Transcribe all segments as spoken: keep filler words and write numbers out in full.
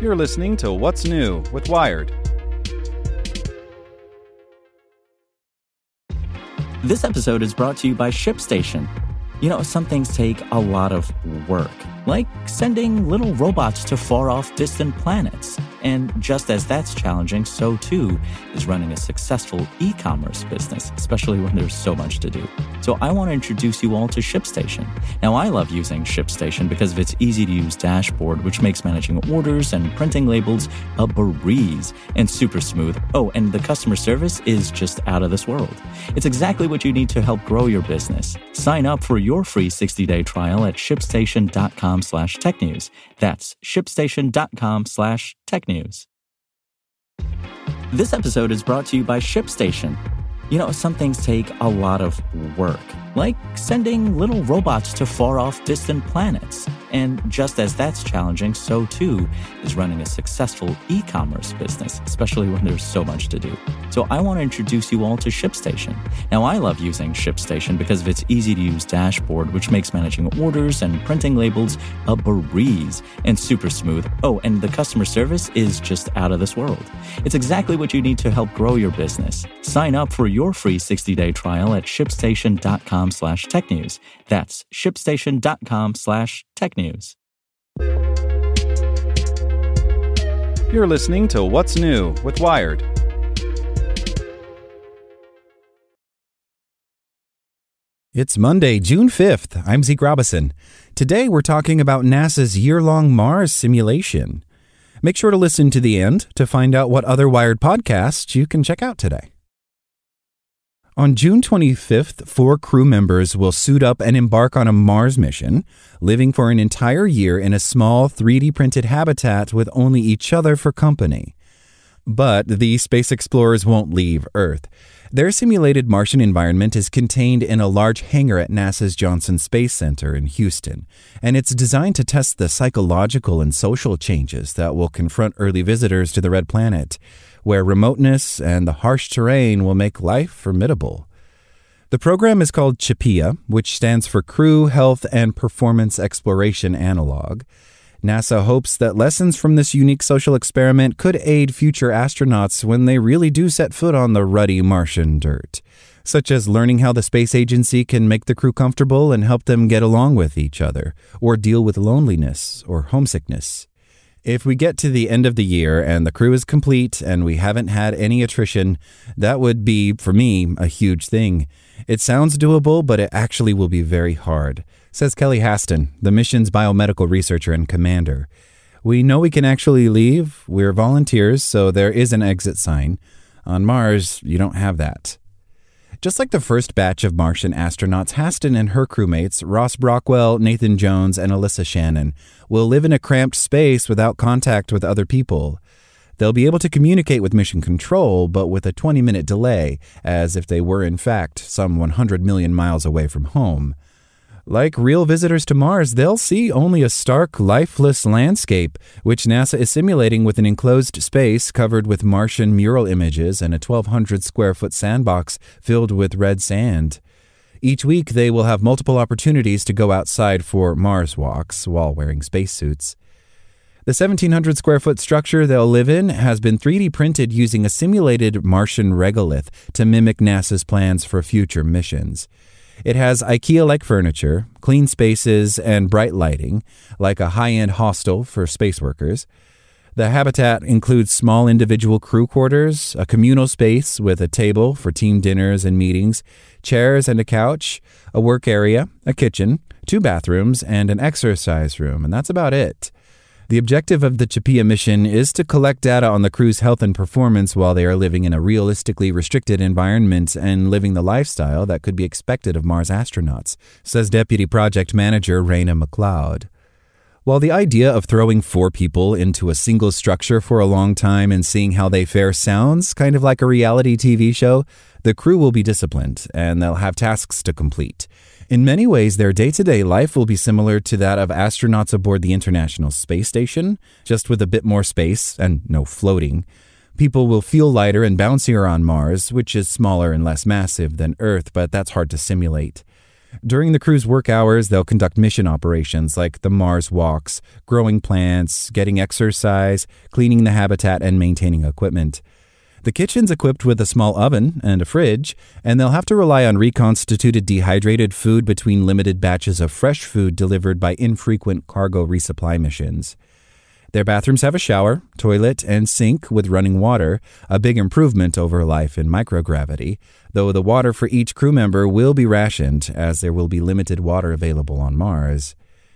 You're listening to What's New with Wired. This episode is brought to you by ShipStation. You know, some things take a lot of work, like sending little robots to far-off distant planets. And just as that's challenging, so too is running a successful e-commerce business, especially when there's so much to do. So I want to introduce you all to ShipStation. Now, I love using ShipStation because of its easy-to-use dashboard, which makes managing orders and printing labels a breeze and super smooth. Oh, and the customer service is just out of this world. It's exactly what you need to help grow your business. Sign up for your free sixty-day trial at shipstation.com slash technews. That's shipstation.com slash technews. This episode is brought to you by ShipStation. You know, some things take a lot of work, like sending little robots to far-off distant planets. And just as that's challenging, so too is running a successful e-commerce business, especially when there's so much to do. So I want to introduce you all to ShipStation. Now, I love using ShipStation because of its easy-to-use dashboard, which makes managing orders and printing labels a breeze and super smooth. Oh, and the customer service is just out of this world. It's exactly what you need to help grow your business. Sign up for your free sixty-day trial at shipstation.com slash technews. That's shipstation.com slash technews. You're listening to What's New with Wired. It's Monday, June fifth. I'm Zeke Robison. Today we're talking about NASA's year-long Mars simulation. Make sure to listen to the end to find out what other Wired podcasts you can check out today. On June twenty-fifth, four crew members will suit up and embark on a Mars mission, living for an entire year in a small three D printed habitat with only each other for company. But the space explorers won't leave Earth. Their simulated Martian environment is contained in a large hangar at NASA's Johnson Space Center in Houston, and it's designed to test the psychological and social changes that will confront early visitors to the Red Planet, where remoteness and the harsh terrain will make life formidable. The program is called CHAPEA, which stands for Crew, Health, and Performance Exploration Analog. NASA hopes that lessons from this unique social experiment could aid future astronauts when they really do set foot on the ruddy Martian dirt, such as learning how the space agency can make the crew comfortable and help them get along with each other, or deal with loneliness or homesickness. If we get to the end of the year and the crew is complete and we haven't had any attrition, that would be, for me, a huge thing. It sounds doable, but it actually will be very hard, says Kelly Haston, the mission's biomedical researcher and commander. We know we can actually leave. We're volunteers, so there is an exit sign. On Mars, you don't have that. Just like the first batch of Martian astronauts, Haston and her crewmates, Ross Brockwell, Nathan Jones, and Alyssa Shannon, will live in a cramped space without contact with other people. They'll be able to communicate with mission control, but with a twenty-minute delay, as if they were, in fact, some one hundred million miles away from home. Like real visitors to Mars, they'll see only a stark, lifeless landscape, which NASA is simulating with an enclosed space covered with Martian mural images and a twelve hundred square foot sandbox filled with red sand. Each week, they will have multiple opportunities to go outside for Mars walks while wearing spacesuits. The seventeen hundred square foot structure they'll live in has been three D printed using a simulated Martian regolith to mimic NASA's plans for future missions. It has IKEA-like furniture, clean spaces, and bright lighting, like a high-end hostel for space workers. The habitat includes small individual crew quarters, a communal space with a table for team dinners and meetings, chairs and a couch, a work area, a kitchen, two bathrooms, and an exercise room, and that's about it. The objective of the CHAPEA mission is to collect data on the crew's health and performance while they are living in a realistically restricted environment and living the lifestyle that could be expected of Mars astronauts, says Deputy Project Manager Raina McLeod. While the idea of throwing four people into a single structure for a long time and seeing how they fare sounds kind of like a reality T V show, the crew will be disciplined and they'll have tasks to complete. In many ways, their day-to-day life will be similar to that of astronauts aboard the International Space Station, just with a bit more space and no floating. People will feel lighter and bouncier on Mars, which is smaller and less massive than Earth, but that's hard to simulate. During the crew's work hours, they'll conduct mission operations like the Mars walks, growing plants, getting exercise, cleaning the habitat, and maintaining equipment. The kitchen's equipped with a small oven and a fridge, and they'll have to rely on reconstituted dehydrated food between limited batches of fresh food delivered by infrequent cargo resupply missions. Their bathrooms have a shower, toilet, and sink with running water, a big improvement over life in microgravity, though the water for each crew member will be rationed as there will be limited water available on Mars.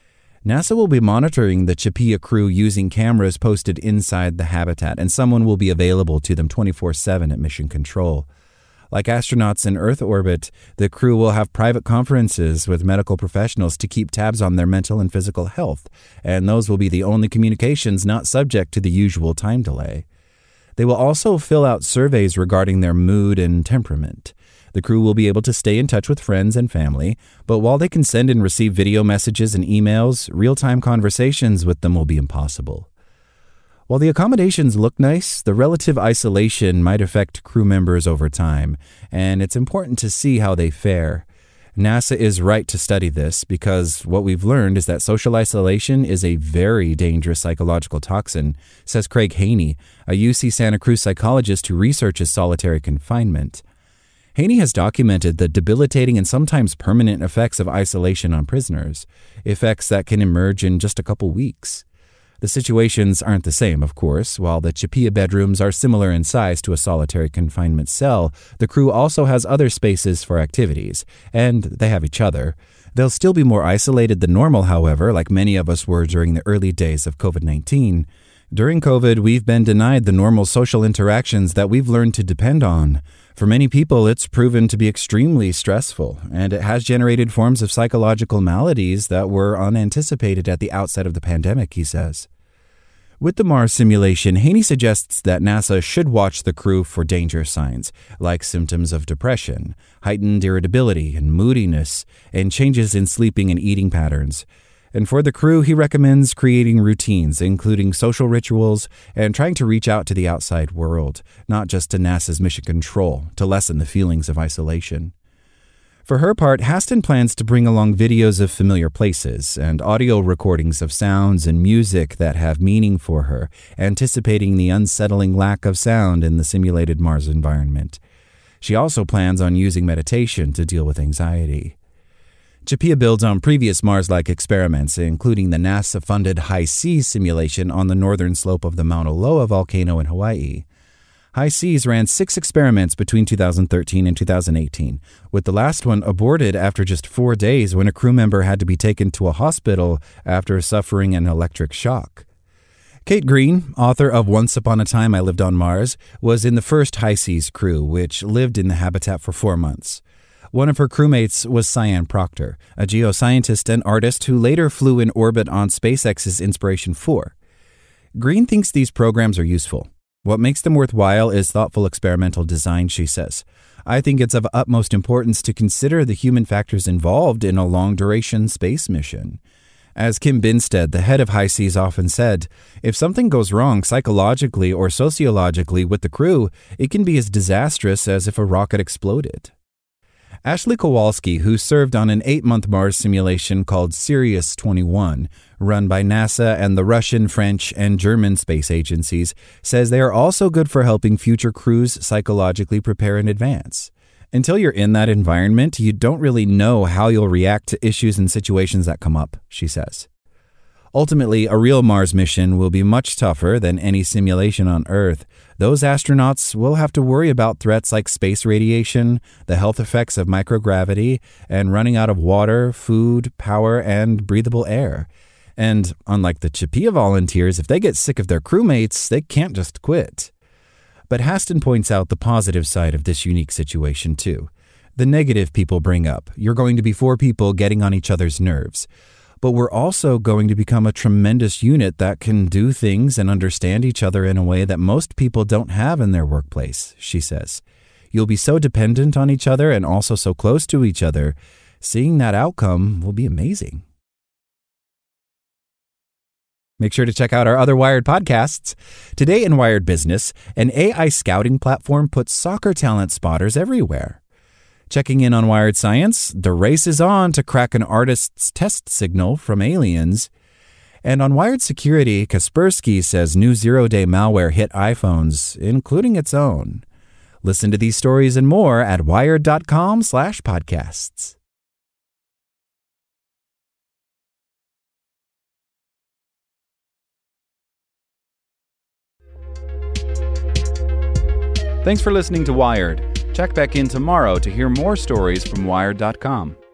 NASA will be monitoring the CHAPEA crew using cameras posted inside the habitat, and someone will be available to them twenty-four seven at mission control. Like astronauts in Earth orbit, the crew will have private conferences with medical professionals to keep tabs on their mental and physical health, and those will be the only communications not subject to the usual time delay. They will also fill out surveys regarding their mood and temperament. The crew will be able to stay in touch with friends and family, but while they can send and receive video messages and emails, real-time conversations with them will be impossible. While the accommodations look nice, the relative isolation might affect crew members over time, and it's important to see how they fare. NASA is right to study this because what we've learned is that social isolation is a very dangerous psychological toxin, says Craig Haney, a U C Santa Cruz psychologist who researches solitary confinement. Haney has documented the debilitating and sometimes permanent effects of isolation on prisoners, effects that can emerge in just a couple weeks. The situations aren't the same, of course. While the CHAPEA bedrooms are similar in size to a solitary confinement cell, the crew also has other spaces for activities, and they have each other. They'll still be more isolated than normal, however, like many of us were during the early days of covid nineteen. During COVID, we've been denied the normal social interactions that we've learned to depend on. For many people, it's proven to be extremely stressful, and it has generated forms of psychological maladies that were unanticipated at the outset of the pandemic, he says. With the Mars simulation, Haney suggests that NASA should watch the crew for danger signs, like symptoms of depression, heightened irritability and moodiness, and changes in sleeping and eating patterns. And for the crew, he recommends creating routines, including social rituals, and trying to reach out to the outside world, not just to NASA's mission control, to lessen the feelings of isolation. For her part, Haston plans to bring along videos of familiar places and audio recordings of sounds and music that have meaning for her, anticipating the unsettling lack of sound in the simulated Mars environment. She also plans on using meditation to deal with anxiety. CHAPEA builds on previous Mars-like experiments, including the NASA-funded High-Seas simulation on the northern slope of the Mauna Loa volcano in Hawaii. High-Seas ran six experiments between two thousand thirteen and two thousand eighteen, with the last one aborted after just four days when a crew member had to be taken to a hospital after suffering an electric shock. Kate Green, author of Once Upon a Time I Lived on Mars, was in the first High-Seas crew, which lived in the habitat for four months. One of her crewmates was Cyan Proctor, a geoscientist and artist who later flew in orbit on SpaceX's Inspiration four. Green thinks these programs are useful. What makes them worthwhile is thoughtful experimental design, she says. I think it's of utmost importance to consider the human factors involved in a long-duration space mission. As Kim Binstead, the head of High-Seas, often said, if something goes wrong psychologically or sociologically with the crew, it can be as disastrous as if a rocket exploded. Ashley Kowalski, who served on an eight-month Mars simulation called Sirius twenty-one, run by NASA and the Russian, French, and German space agencies, says they are also good for helping future crews psychologically prepare in advance. Until you're in that environment, you don't really know how you'll react to issues and situations that come up, she says. Ultimately, a real Mars mission will be much tougher than any simulation on Earth. Those astronauts will have to worry about threats like space radiation, the health effects of microgravity, and running out of water, food, power, and breathable air. And unlike the CHAPEA volunteers, if they get sick of their crewmates, they can't just quit. But Haston points out the positive side of this unique situation, too. The negative people bring up. You're going to be four people getting on each other's nerves. But we're also going to become a tremendous unit that can do things and understand each other in a way that most people don't have in their workplace, she says. You'll be so dependent on each other and also so close to each other. Seeing that outcome will be amazing. Make sure to check out our other Wired podcasts. Today in Wired Business, an A I scouting platform puts soccer talent spotters everywhere. Checking in on Wired Science, the race is on to crack an artist's test signal from aliens. And on Wired Security, Kaspersky says new zero-day malware hit iPhones, including its own. Listen to these stories and more at wired.com slash podcasts. Thanks for listening to Wired. Check back in tomorrow to hear more stories from wired dot com.